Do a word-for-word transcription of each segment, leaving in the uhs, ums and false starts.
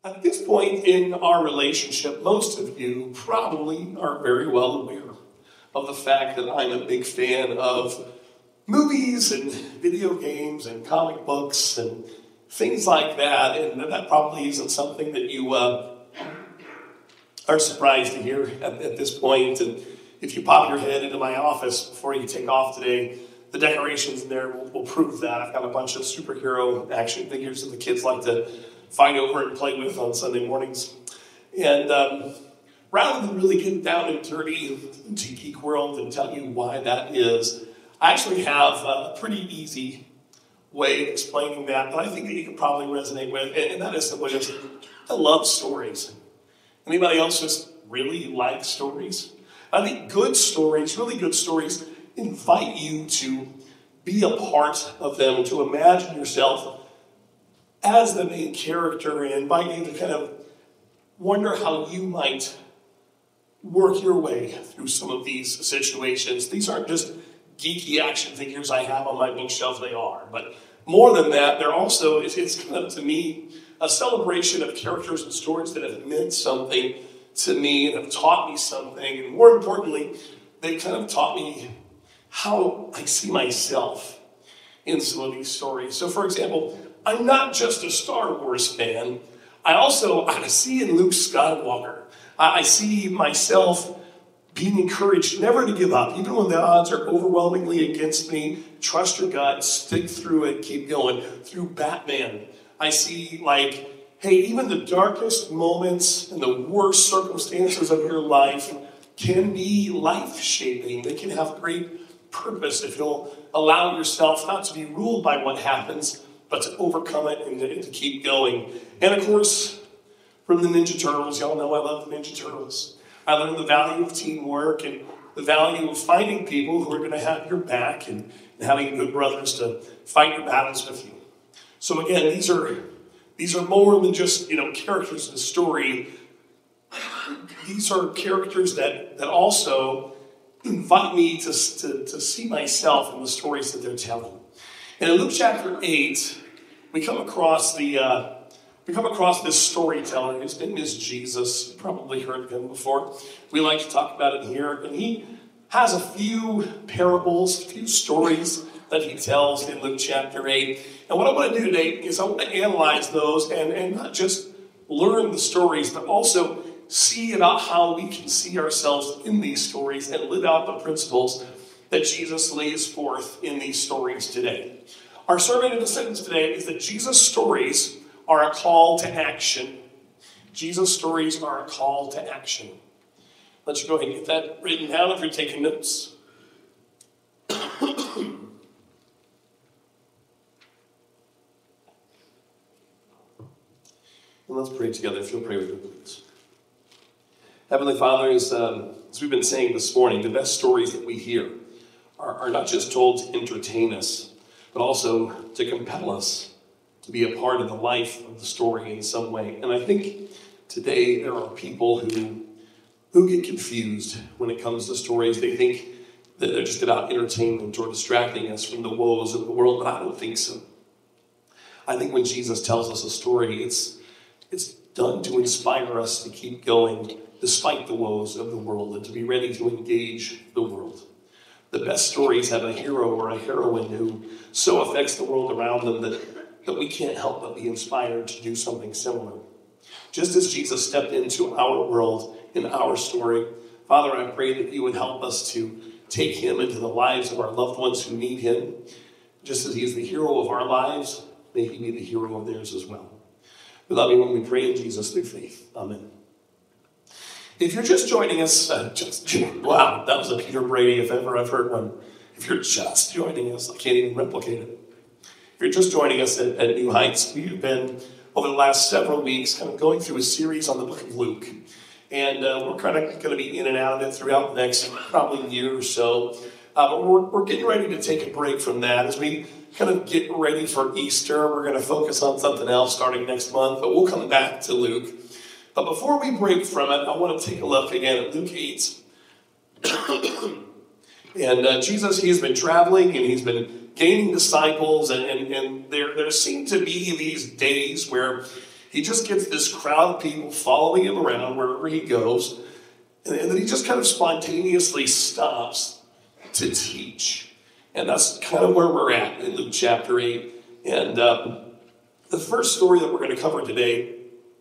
At this point in our relationship, most of you probably are very well aware of the fact that I'm a big fan of movies and video games and comic books and things like that. And that probably isn't something that you uh, are surprised to hear at, at this point. And if you pop your head into my office before you take off today, the decorations in there will, will prove that. I've got a bunch of superhero action figures that the kids like to find over and play with on Sunday mornings. And um, rather than really get down and dirty into geek world and tell you why that is, I actually have a pretty easy way of explaining that, but I think that you can probably resonate with, and that is simply just, I love stories. Anybody else just really like stories? I think good stories, really good stories, invite you to be a part of them, to imagine yourself as the main character, and invite you to kind of wonder how you might work your way through some of these situations. These aren't just geeky action figures I have on my bookshelf, they are. But more than that, they're also, it's, it's kind of, to me, a celebration of characters and stories that have meant something to me and have taught me something. And more importantly, they kind of taught me how I see myself in some of these stories. So, for example, I'm not just a Star Wars fan. I also, I see in Luke Skywalker, I see myself being encouraged never to give up, even when the odds are overwhelmingly against me. Trust your gut, stick through it, keep going. Through Batman, I see like, hey, even the darkest moments and the worst circumstances of your life can be life-shaping. They can have great purpose if you'll allow yourself not to be ruled by what happens, but to overcome it and to, and to keep going. And of course, from the Ninja Turtles, y'all know I love the Ninja Turtles. I learned the value of teamwork and the value of finding people who are going to have your back and, and having good brothers to fight your battles with you. So again, these are these are more than just, you know, characters in the story. These are characters that, that also invite me to, to, to see myself in the stories that they're telling. And in Luke chapter eight, we come across the uh, we come across this storyteller. His name is Jesus. You've probably heard of him before. We like to talk about it here. And he has a few parables, a few stories that he tells in Luke chapter eight. And what I want to do today is I want to analyze those and, and not just learn the stories, but also see about how we can see ourselves in these stories and live out the principles that Jesus lays forth in these stories today. Our sermon in the sentence today is that Jesus' stories are a call to action. Jesus' stories are a call to action. Let's go ahead and get that written down if you're taking notes. And let's pray together if you'll pray with me, please. Heavenly Father, as, um, as we've been saying this morning, the best stories that we hear are, are not just told to entertain us, but also to compel us to be a part of the life of the story in some way. And I think today there are people who, who get confused when it comes to stories. They think that they're just about entertainment or distracting us from the woes of the world, but I don't think so. I think when Jesus tells us a story, it's, it's done to inspire us to keep going despite the woes of the world and to be ready to engage the world. The best stories have a hero or a heroine who so affects the world around them that, that we can't help but be inspired to do something similar. Just as Jesus stepped into our world, in our story, Father, I pray that you would help us to take him into the lives of our loved ones who need him. Just as he is the hero of our lives, may he be the hero of theirs as well. We love you when we pray in Jesus through faith. Amen. If you're just joining us, uh, just wow, that was a Peter Brady if ever I've heard one. If you're just joining us, I can't even replicate it. If you're just joining us at, at New Heights, we've been, over the last several weeks, kind of going through a series on the book of Luke. And uh, we're kind of going to be in and out of it throughout the next probably year or so. Uh, but we're, we're getting ready to take a break from that. As we kind of get ready for Easter, we're going to focus on something else starting next month. But we'll come back to Luke. But before we break from it, I want to take a look again at Luke eight. And uh, Jesus, he has been traveling and he's been gaining disciples. And, and, and there, there seem to be these days where he just gets this crowd of people following him around wherever he goes, and, and then he just kind of spontaneously stops to teach. And that's kind of where we're at in Luke chapter eight. And uh, the first story that we're going to cover today,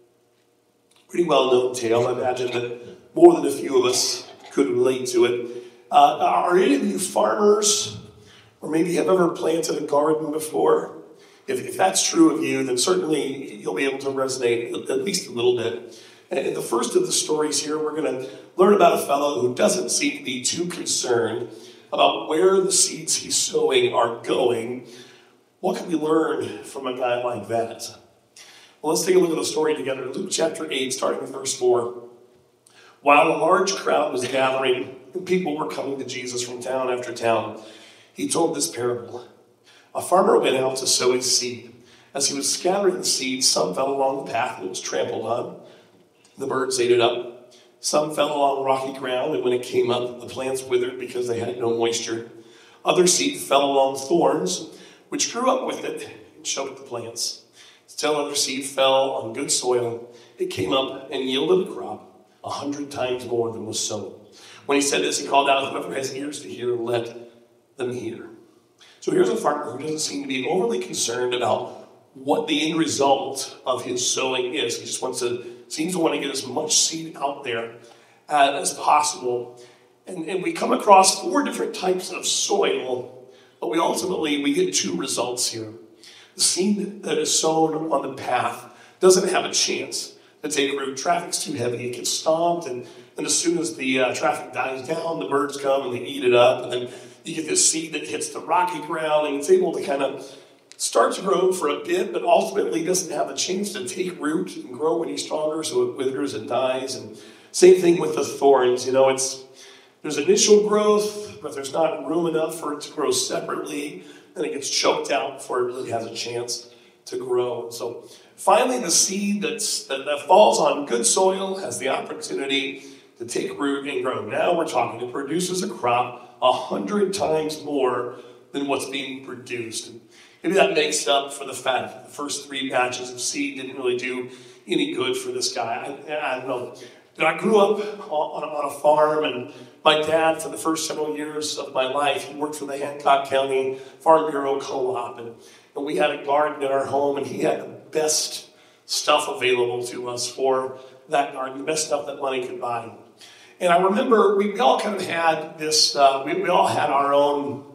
pretty well-known tale. I imagine that more than a few of us could relate to it. Uh, are any of you farmers, or maybe have ever planted a garden before? If, if that's true of you, then certainly you'll be able to resonate at least a little bit. And the first of the stories here, we're going to learn about a fellow who doesn't seem to be too concerned about where the seeds he's sowing are going. What can we learn from a guy like that? Well, let's take a look at the story together. Luke chapter eight, starting with verse four. While a large crowd was gathering, and people were coming to Jesus from town after town, he told this parable. A farmer went out to sow his seed. As he was scattering the seed, some fell along the path and was trampled on. The birds ate it up. Some fell along rocky ground, and when it came up, the plants withered because they had no moisture. Other seed fell along thorns, which grew up with it and choked the plants. Still other seed fell on good soil. It came up and yielded a crop a hundred times more than was sown. When he said this, he called out, whoever has ears to hear, let them hear. So here's a farmer who doesn't seem to be overly concerned about what the end result of his sowing is. He just wants to, seems to want to get as much seed out there uh, as possible. And, and we come across four different types of soil, but we ultimately, we get two results here. The seed that is sown on the path doesn't have a chance to take root. Traffic's too heavy. It gets stomped, and, and as soon as the uh, traffic dies down, the birds come and they eat it up, and then you get this seed that hits the rocky ground, and it's able to kind of start to grow for a bit, but ultimately doesn't have a chance to take root and grow any stronger, so it withers and dies. And same thing with the thorns. You know, it's there's initial growth, but there's not room enough for it to grow separately, and it gets choked out before it really has a chance to grow. So finally, the seed that's, that, that falls on good soil has the opportunity to take root and grow. Now we're talking, it produces a crop a hundred times more than what's being produced. And maybe that makes up for the fact that the first three batches of seed didn't really do any good for this guy. I, I don't know. I grew up on a, on a farm, and my dad, for the first several years of my life, he worked for the Hancock County Farm Bureau Co-op, and, and we had a garden in our home, and he had the best stuff available to us for that garden, the best stuff that money could buy. And I remember we, we all kind of had this, uh, we, we all had our own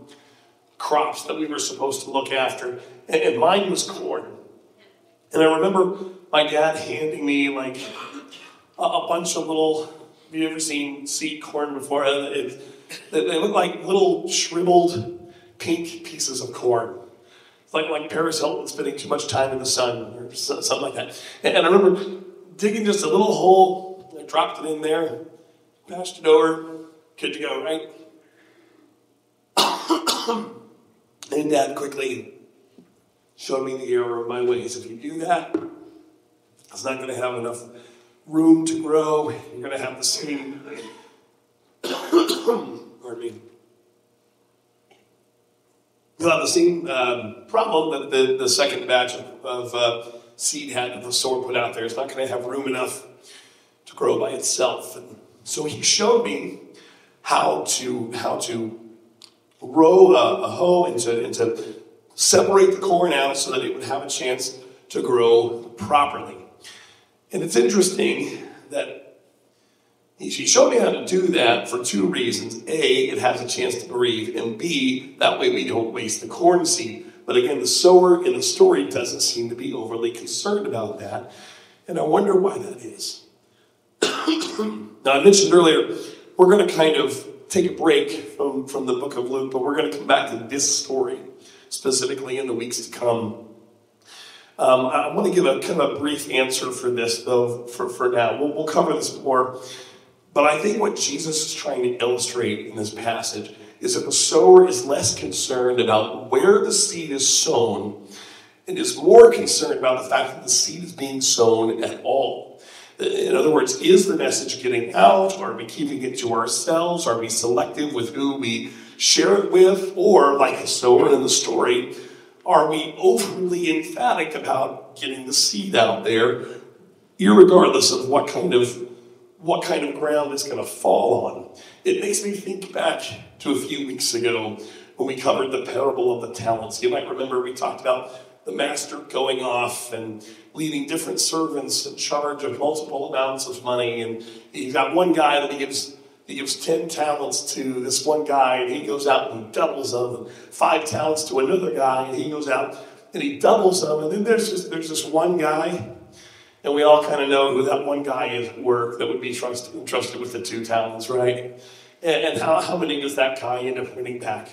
crops that we were supposed to look after, and, and mine was corn. And I remember my dad handing me like a, a bunch of little, have you ever seen seed corn before? It, it, they look like little shriveled pink pieces of corn. It's like, like Paris Hilton spending too much time in the sun or something like that. And, and I remember digging just a little hole, I dropped it in there, passed it over, good to go, right? And Dad quickly showed me the error of my ways. If you do that, it's not going to have enough room to grow. You're going to have the same, pardon me, you'll have the same um, problem that the, the second batch of, of uh, seed had that the sower put out there. It's not going to have room enough to grow by itself. And so he showed me how to how to row a, a hoe and to, and to separate the corn out so that it would have a chance to grow properly. And it's interesting that he showed me how to do that for two reasons. A, it has a chance to breathe, and B, that way we don't waste the corn seed. But again, the sower in the story doesn't seem to be overly concerned about that, and I wonder why that is. Now, I mentioned earlier, we're going to kind of take a break from, from the book of Luke, but we're going to come back to this story specifically in the weeks to come. Um, I want to give a kind of a brief answer for this, though, for, for now. We'll, we'll cover this more. But I think what Jesus is trying to illustrate in this passage is that the sower is less concerned about where the seed is sown and is more concerned about the fact that the seed is being sown at all. In other words, is the message getting out? Are we keeping it to ourselves? Are we selective with who we share it with? Or, like the sower in the story, are we overly emphatic about getting the seed out there, irregardless of what kind of what kind of ground it's going to fall on. It makes me think back to a few weeks ago when we covered the parable of the talents. You might remember we talked about the master going off and leaving different servants in charge of multiple amounts of money. And he's got one guy that he gives he gives ten talents to this one guy, and he goes out and doubles them, and five talents to another guy, and he goes out and he doubles them. And then there's just, there's this one guy, and we all kind of know who that one guy is at work that would be trusted, entrusted with the two talents, right? And, and how, how many does that guy end up winning back?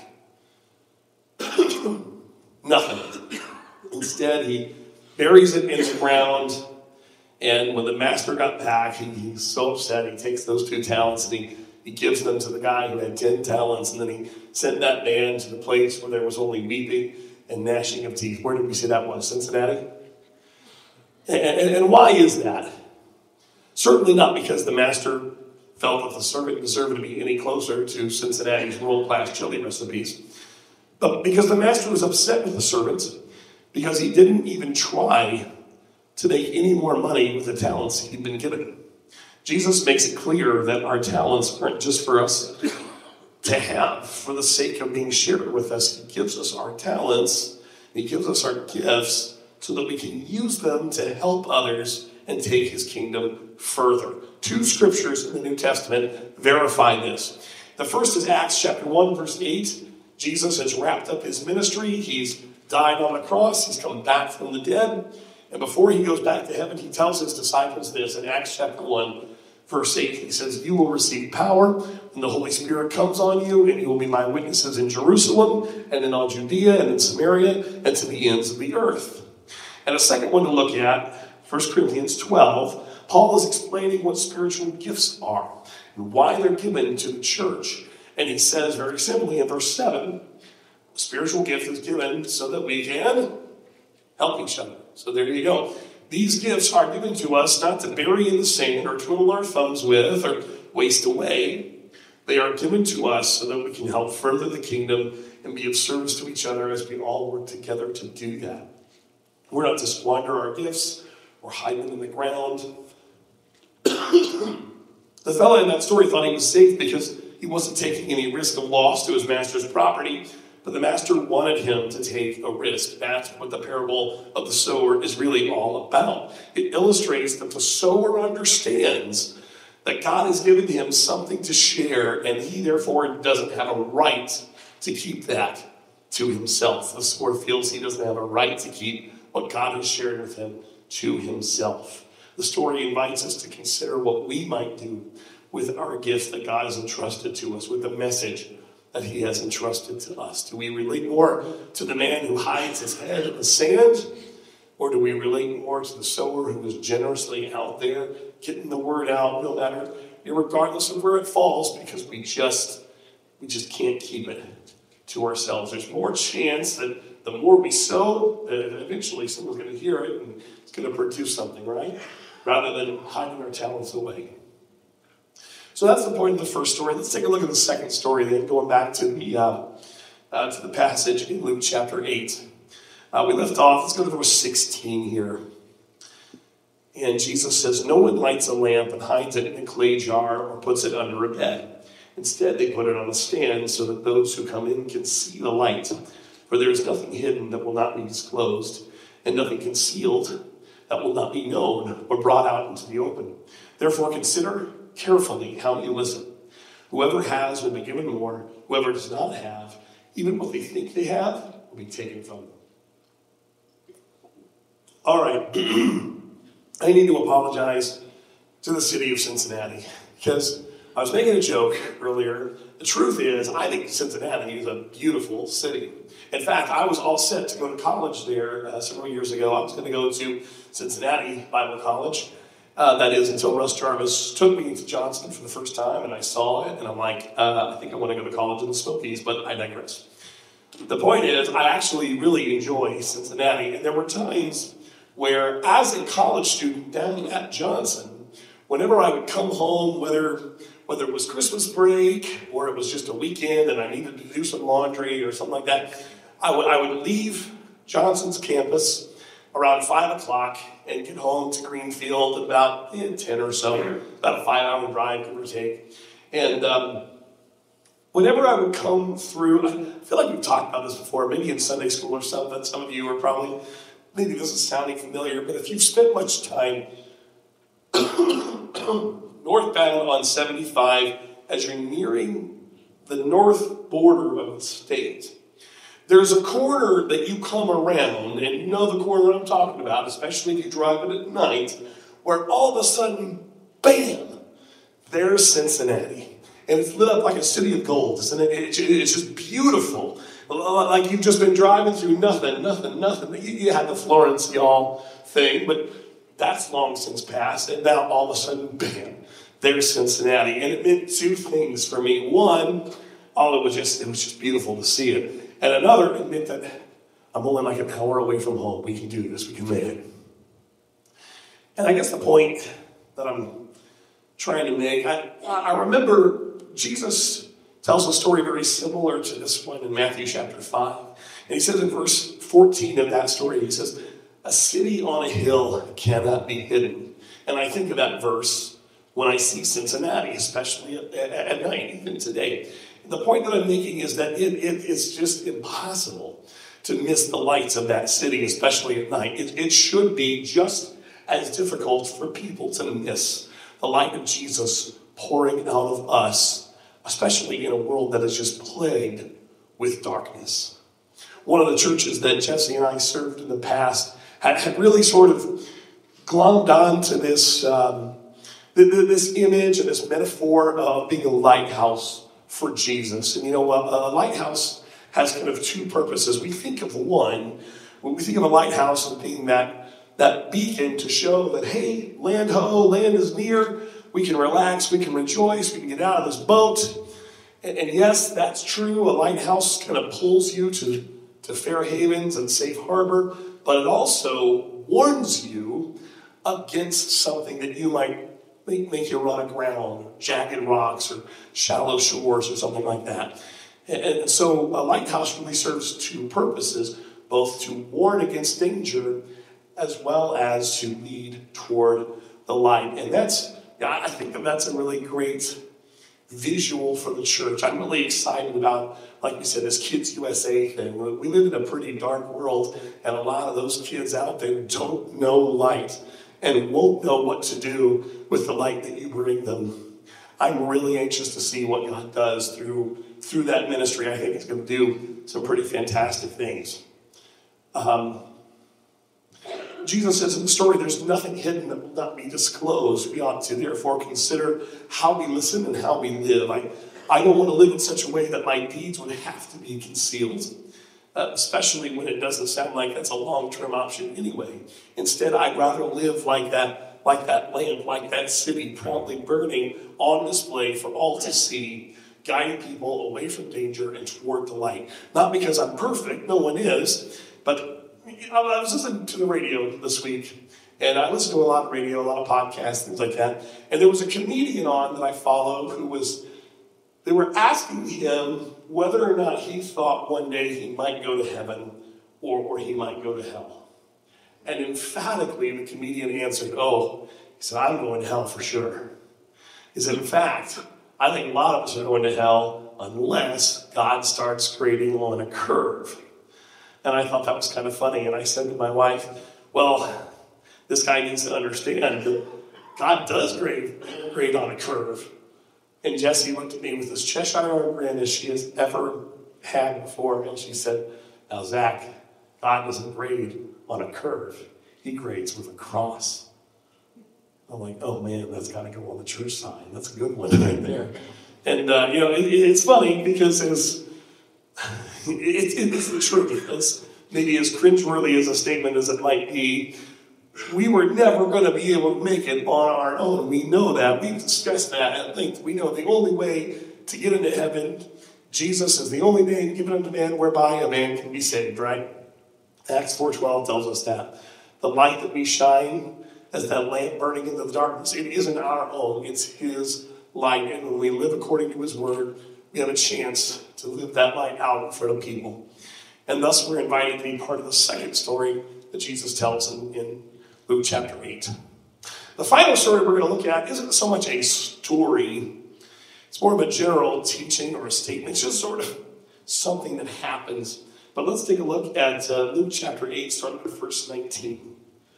Nothing. Instead, he buries it in the ground, and when the master got back, he, he's so upset. He takes those two talents and he, he gives them to the guy who had ten talents, and then he sent that man to the place where there was only weeping and gnashing of teeth. Where did we say that was? Cincinnati? And, and, and why is that? Certainly not because the master felt that the servant deserved to be any closer to Cincinnati's world-class chili recipes, but because the master was upset with the servant because he didn't even try to make any more money with the talents he'd been given. Jesus makes it clear that our talents aren't just for us to have for the sake of being shared with us. He gives us our talents, he gives us our gifts so that we can use them to help others and take his kingdom further. Two scriptures in the New Testament verify this. The first is Acts chapter one, verse eight. Jesus has wrapped up his ministry. He's died on the cross. He's come back from the dead. And before he goes back to heaven, he tells his disciples this in Acts chapter one, verse eight. He says, "You will receive power when the Holy Spirit comes on you, and you will be my witnesses in Jerusalem, and in all Judea, and in Samaria, and to the ends of the earth." And a second one to look at, First Corinthians twelve, Paul is explaining what spiritual gifts are and why they're given to the church. And he says very simply in verse seven, the spiritual gift is given so that we can help each other. So there you go. These gifts are given to us not to bury in the sand or twiddle our thumbs with or waste away. They are given to us so that we can help further the kingdom and be of service to each other as we all work together to do that. We're not to squander our gifts or hide them in the ground. The fellow in that story thought he was safe because he wasn't taking any risk of loss to his master's property, but the master wanted him to take a risk. That's what the parable of the sower is really all about. It illustrates that the sower understands that God has given him something to share, and he therefore doesn't have a right to keep that to himself. The sower feels he doesn't have a right to keep what God has shared with him to himself. The story invites us to consider what we might do with our gifts that God has entrusted to us, with the message that he has entrusted to us. Do we relate more to the man who hides his head in the sand? Or do we relate more to the sower who is generously out there getting the word out, no matter, regardless of where it falls, because we just, we just can't keep it to ourselves. There's more chance that the more we sow, that eventually someone's going to hear it and it's going to produce something, right? Rather than hiding our talents away. So that's the point of the first story. Let's take a look at the second story then, going back to the uh, uh, to the passage in Luke chapter eight. Uh, we left off, let's go to verse sixteen here. And Jesus says, "No one lights a lamp and hides it in a clay jar or puts it under a bed. Instead, they put it on a stand so that those who come in can see the light. For there is nothing hidden that will not be disclosed, and nothing concealed that will not be known or brought out into the open. Therefore, consider carefully how you listen. Whoever has will be given more. Whoever does not have, even what they think they have, will be taken from them." All right. I need to apologize to the city of Cincinnati because I was making a joke earlier. The truth is, I think Cincinnati is a beautiful city. In fact, I was all set to go to college there uh, several years ago. I was going to go to Cincinnati Bible College. Uh, that is until Russ Jarvis took me to Johnston for the first time, and I saw it, and I'm like, uh, I think I want to go to college in the Smokies, but I digress. The point is, I actually really enjoy Cincinnati, and there were times where, as a college student down at Johnson, whenever I would come home, whether whether it was Christmas break or it was just a weekend and I needed to do some laundry or something like that, I would I would leave Johnson's campus around five o'clock and get home to Greenfield at about eh, ten or so, about a five-hour drive, give or take. And um, whenever I would come through, I feel like we've talked about this before, maybe in Sunday school or something. Some of you are probably, maybe this is sounding familiar, but if you've spent much time northbound on seventy-five as you're nearing the north border of the state, there's a corner that you come around, and you know the corner I'm talking about, especially if you drive it at night, where all of a sudden, bam, there's Cincinnati. And it's lit up like a city of gold, isn't it? It's just beautiful. Like you've just been driving through nothing, nothing, nothing. You had the Florence, y'all thing, but that's long since passed. And now all of a sudden, bam, there's Cincinnati. And it meant two things for me. One, oh, it was just it was just beautiful to see it. And another, it meant that I'm only like an hour away from home. We can do this. We can make it. And I guess the point that I'm trying to make, I, I remember Jesus tells a story very similar to this one in Matthew chapter five. And he says in verse fourteen of that story, he says, a city on a hill cannot be hidden. And I think of that verse when I see Cincinnati, especially at, at, at night, even today. The point that I'm making is that it, it, it's just impossible to miss the lights of that city, especially at night. It, it should be just as difficult for people to miss the light of Jesus pouring out of us, especially in a world that is just plagued with darkness. One of the churches that Jesse and I served in the past had, had really sort of glommed onto this, um, this image and this metaphor of being a lighthouse for Jesus. And you know, a, a lighthouse has kind of two purposes. We think of one, when we think of a lighthouse as being that, that beacon to show that, hey, land ho, land is near. We can relax, we can rejoice, we can get out of this boat. And, and yes, that's true. A lighthouse kind of pulls you to, to fair havens and safe harbor, but it also warns you against something that you might make, make you run aground, jagged rocks or shallow shores or something like that. And, and so a lighthouse really serves two purposes, both to warn against danger as well as to lead toward the light. And that's Yeah, I think that that's a really great visual for the church. I'm really excited about, like we said, this Kids U S A thing. We live in a pretty dark world, and a lot of those kids out there don't know light and won't know what to do with the light that you bring them. I'm really anxious to see what God does through, through that ministry. I think He's going to do some pretty fantastic things. Um, Jesus says in the story, there's nothing hidden that will not be disclosed. We ought to therefore consider how we listen and how we live. I, I don't want to live in such a way that my deeds would have to be concealed, uh, especially when it doesn't sound like that's a long-term option anyway. Instead, I'd rather live like that, like that lamp, like that city, proudly burning on display for all to see, guiding people away from danger and toward the light. Not because I'm perfect, no one is, but I was listening to the radio this week, and I listen to a lot of radio, a lot of podcasts, things like that. And there was a comedian on that I follow who was, they were asking him whether or not he thought one day he might go to heaven or, or he might go to hell. And emphatically, the comedian answered, oh, he said, I'm going to hell for sure. He said, in fact, I think a lot of us are going to hell unless God starts grading on a curve. And I thought that was kind of funny. And I said to my wife, well, this guy needs to understand that God does grade, grade on a curve. And Jessie looked at me with this Cheshire grin as she has ever had before. And she said, now, Zach, God doesn't grade on a curve. He grades with a cross. I'm like, oh, man, that's got to go on the church sign. That's a good one right there. And, uh, you know, it, it's funny because it's, it, it's the truth. It's maybe as cringeworthy as a statement as it might be. We were never going to be able to make it on our own. We know that. We've discussed that at length. We know the only way to get into heaven, Jesus is the only name given unto man whereby a man can be saved, right? Acts four twelve tells us that. The light that we shine as that lamp burning into the darkness, it isn't our own. It's His light. And when we live according to His word, we have a chance to live that light out in front of people. And thus we're invited to be part of the second story that Jesus tells in, in Luke chapter eight. The final story we're going to look at isn't so much a story. It's more of a general teaching or a statement. It's just sort of something that happens. But let's take a look at uh, Luke chapter eight, starting with verse nineteen.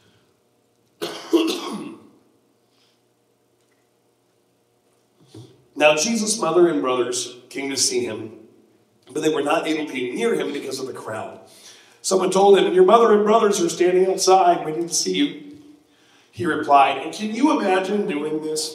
Now Jesus' mother and brothers came to see him, but they were not able to be near him because of the crowd. Someone told him, your mother and brothers are standing outside waiting to see you. He replied, and can you imagine doing this?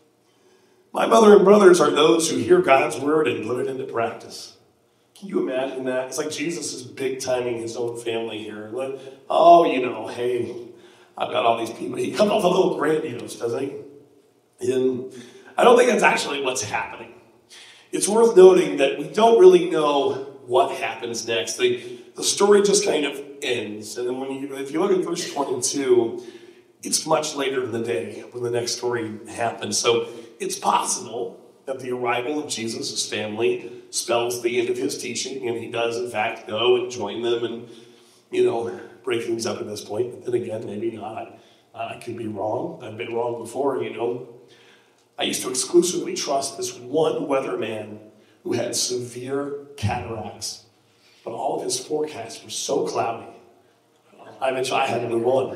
My mother and brothers are those who hear God's word and put it into practice. Can you imagine that? It's like Jesus is big-timing his own family here. Like, oh, you know, hey, I've got all these people. He comes off a little grandiose, doesn't he? And I don't think that's actually what's happening. It's worth noting that we don't really know what happens next. The, the story just kind of ends. And then when you, if you look at verse twenty-two, it's much later in the day when the next story happens. So it's possible that the arrival of Jesus' family spells the end of his teaching, and he does, in fact, go and join them and, you know, break things up at this point. But then again, maybe not. I could be wrong. I've been wrong before, you know. I used to exclusively trust this one weatherman who had severe cataracts, but all of his forecasts were so cloudy. I mentioned I had to move on.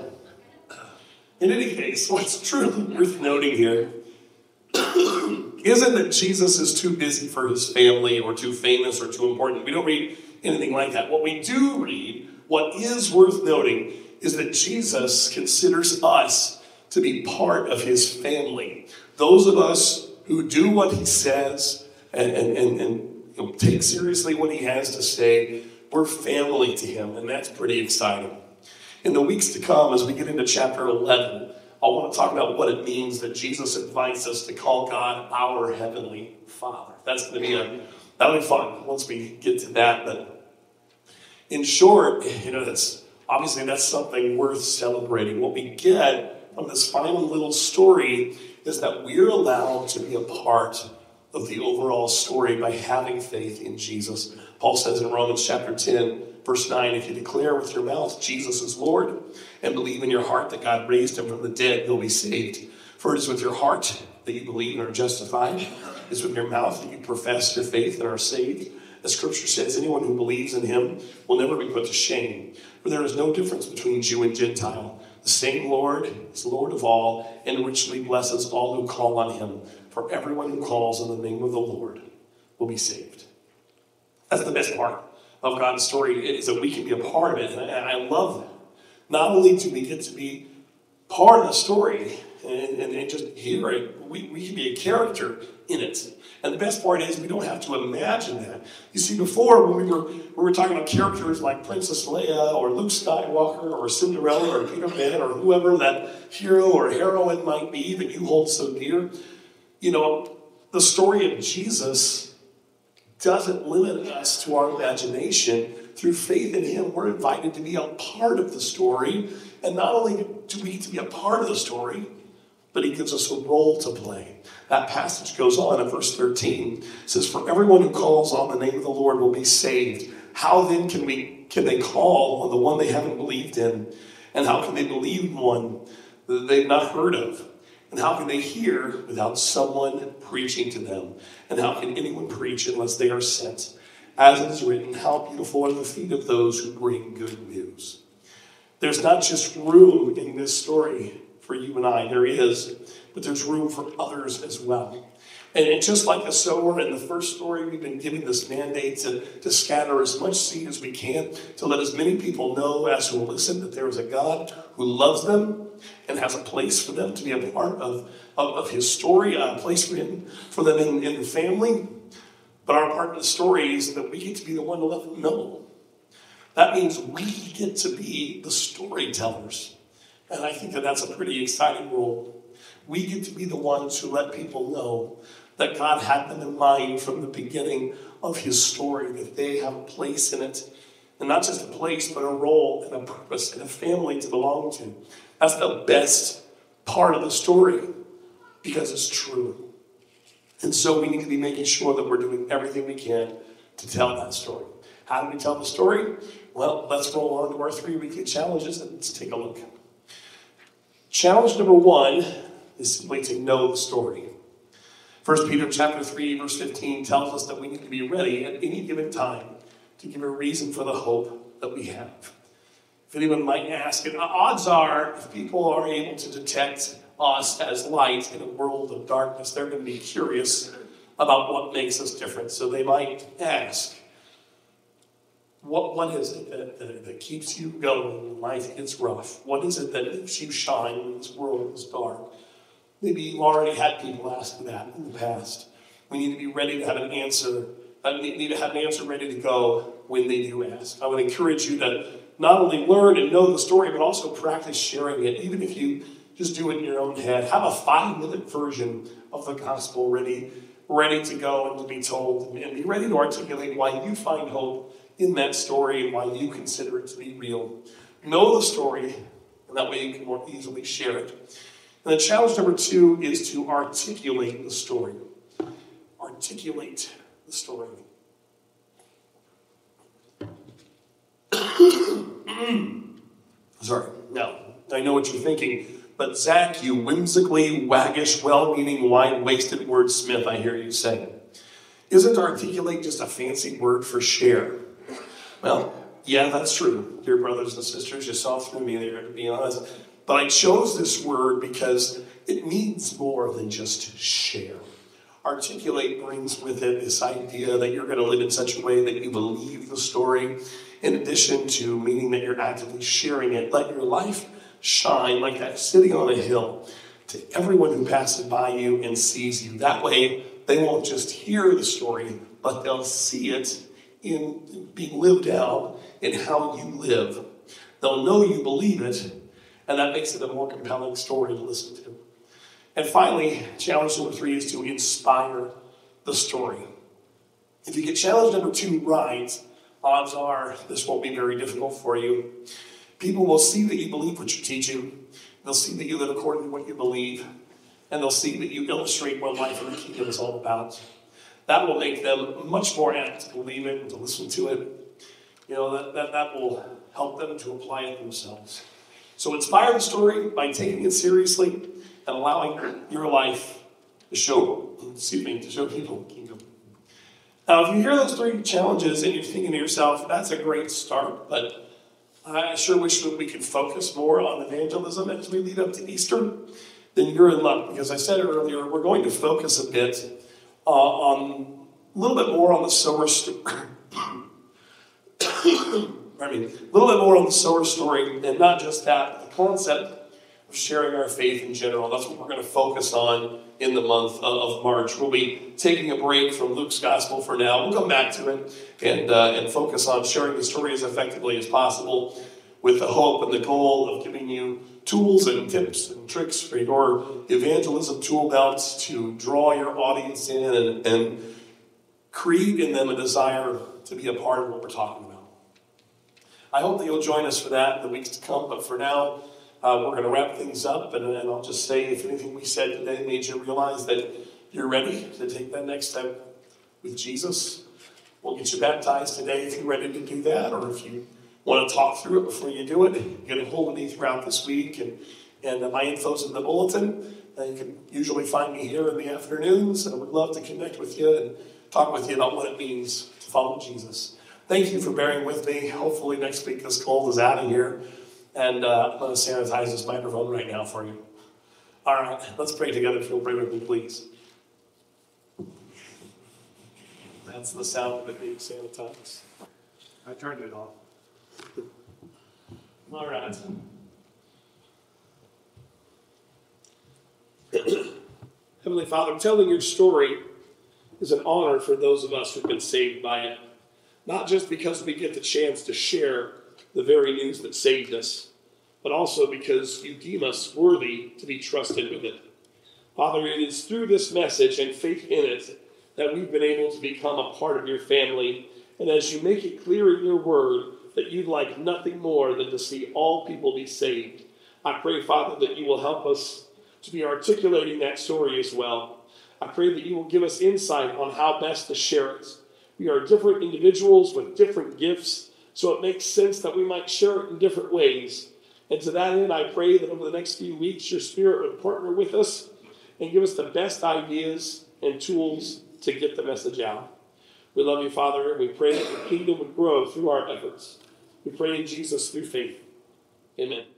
In any case, what's truly worth noting here isn't that Jesus is too busy for his family or too famous or too important. We don't read anything like that. What we do read, what is worth noting, is that Jesus considers us to be part of his family. Those of us who do what he says and, and, and, and you know, take seriously what he has to say, we're family to him, and that's pretty exciting. In the weeks to come, as we get into chapter eleven, I want to talk about what it means that Jesus invites us to call God our Heavenly Father. That's going to be a, that'll be fun once we get to that. But in short, you know, that's obviously that's something worth celebrating. What we get from this final little story is that we're allowed to be a part of the overall story by having faith in Jesus. Paul says in Romans chapter ten, verse nine, if you declare with your mouth Jesus is Lord and believe in your heart that God raised him from the dead, you'll be saved. For it is with your heart that you believe and are justified. It's with your mouth that you profess your faith and are saved. As Scripture says, anyone who believes in him will never be put to shame. For there is no difference between Jew and Gentile. The same Lord is Lord of all and richly blesses all who call on him. For everyone who calls on the name of the Lord will be saved. That's the best part of God's story, is that we can be a part of it. And I, I love that. Not only do we get to be part of the story and, and, and just hear it, we, we can be a character in it. And the best part is we don't have to imagine that. You see, before when we were we were talking about characters like Princess Leia or Luke Skywalker or Cinderella or Peter Pan or whoever that hero or heroine might be that you hold so dear, you know, the story of Jesus doesn't limit us to our imagination. Through faith in him, we're invited to be a part of the story. And not only do we get to be a part of the story, but he gives us a role to play. That passage goes on in verse thirteen. It says, for everyone who calls on the name of the Lord will be saved. How then can we can they call on the one they haven't believed in? And how can they believe in one that they've not heard of? And how can they hear without someone preaching to them? And how can anyone preach unless they are sent? As it is written, how beautiful are the feet of those who bring good news. There's not just room in this story for you and I. There is, but there's room for others as well. And just like the sower in the first story, we've been given this mandate to, to scatter as much seed as we can, to let as many people know as who will listen that there is a God who loves them and has a place for them to be a part of, of, of his story, a place for, him, for them in, in the family. But our part of the story is that we get to be the one to let them know. That means we get to be the storytellers. And I think that that's a pretty exciting role. We get to be the ones who let people know that God had them in mind from the beginning of his story, that they have a place in it. And not just a place, but a role and a purpose and a family to belong to. That's the best part of the story, because it's true. And so we need to be making sure that we're doing everything we can to tell that story. How do we tell the story? Well, let's roll on to our three weekly challenges and let's take a look. Challenge number one is simply to know the story. First Peter chapter three, verse fifteen tells us that we need to be ready at any given time to give a reason for the hope that we have. If anyone might ask, and odds are, if people are able to detect us as light in a world of darkness, they're going to be curious about what makes us different. So they might ask, what, what is it that, that, that keeps you going when life gets rough? What is it that makes you shine when this world is dark? Maybe you've already had people ask that in the past. We need to be ready to have an answer. I need to have an answer ready to go when they do ask. I would encourage you to not only learn and know the story, but also practice sharing it. Even if you just do it in your own head. Have a five-minute version of the gospel ready, ready to go and to be told. And be ready to articulate why you find hope in that story and why you consider it to be real. Know the story, and that way you can more easily share it. And then challenge number two is to articulate the story. Articulate the story. Sorry. Now, I know what you're thinking, but Zach, you whimsically, waggish, well-meaning, wide-waisted wordsmith, I hear you say. Isn't articulate just a fancy word for share? Well, yeah, that's true, dear brothers and sisters. You saw through me there, to be honest. But I chose this word because it means more than just share. Articulate brings with it this idea that you're going to live in such a way that you believe the story, in addition to meaning that you're actively sharing it. Let your life shine like that city on a hill to everyone who passes by you and sees you. That way, they won't just hear the story, but they'll see it in being lived out in how you live. They'll know you believe it, and that makes it a more compelling story to listen to. And finally, challenge number three is to inspire the story. If you get challenge number two right, odds are this won't be very difficult for you. People will see that you believe what you're teaching. They'll see that you live according to what you believe. And they'll see that you illustrate what life in the kingdom is all about. That will make them much more apt to believe it and to listen to it. You know, that, that, that will help them to apply it themselves. So inspire the story by taking it seriously and allowing your life to show, excuse me, to show people the kingdom. Now, if you hear those three challenges and you're thinking to yourself, that's a great start, but I sure wish that we could focus more on evangelism as we lead up to Easter, then you're in luck. Because I said earlier, we're going to focus a bit uh, on a little bit more on the sower story. I mean, a little bit more on the sower story, and not just that, but the concept of sharing our faith in general. That's what we're going to focus on in the month of March. We'll be taking a break from Luke's gospel for now. We'll come back to it and uh, and focus on sharing the story as effectively as possible, with the hope and the goal of giving you tools and tips and tricks for your evangelism tool belts to draw your audience in and, and create in them a desire to be a part of what we're talking about. I hope that you'll join us for that in the weeks to come, but for now, Uh, we're going to wrap things up, and, and I'll just say, if anything we said today made you realize that you're ready to take that next step with Jesus, we'll get you baptized today if you're ready to do that, or if you want to talk through it before you do it, get a hold of me throughout this week, and, and uh, my info's in the bulletin. Uh, you can usually find me here in the afternoons, and I would love to connect with you and talk with you about what it means to follow Jesus. Thank you for bearing with me. Hopefully next week this cold is out of here. And uh, I'm going to sanitize this microphone right now for you. All right, let's pray together if you'll pray with me, please. That's the sound of it being sanitized. I turned it off. All right. Heavenly Father, telling your story is an honor for those of us who've been saved by it. Not just because we get the chance to share the very news that saved us, but also because you deem us worthy to be trusted with it. Father, it is through this message and faith in it that we've been able to become a part of your family. And as you make it clear in your word that you'd like nothing more than to see all people be saved, I pray, Father, that you will help us to be articulating that story as well. I pray that you will give us insight on how best to share it. We are different individuals with different gifts, So it makes sense that we might share it in different ways. And to that end, I pray that over the next few weeks, your Spirit would partner with us and give us the best ideas and tools to get the message out. We love you, Father, and we pray that the kingdom would grow through our efforts. We pray in Jesus through faith. Amen.